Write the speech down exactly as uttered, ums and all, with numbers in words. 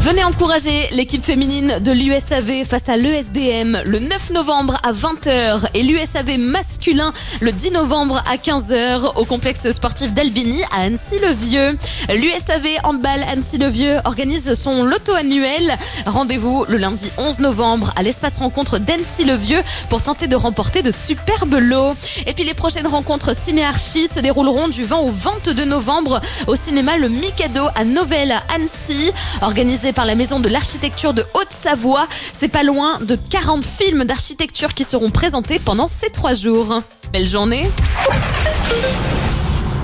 Venez encourager l'équipe féminine de l'U S A V face à l'E S D M le neuf novembre à vingt heures et l'U S A V masculin le dix novembre à quinze heures au complexe sportif d'Albigny à Annecy-le-Vieux. L'U S A V Handball Annecy-le-Vieux organise son loto annuel. Rendez-vous le lundi onze novembre à l'espace rencontre d'Annecy-le-Vieux pour tenter de remporter de superbes lots. Et puis les prochaines rencontres Ciné-Archi se dérouleront du vingt au vingt-deux novembre au cinéma Le Mikado à Novelle à Annecy, organisé par la Maison de l'Architecture de Haute-Savoie. C'est pas loin de quarante films d'architecture qui seront présentés pendant ces trois jours. Belle journée!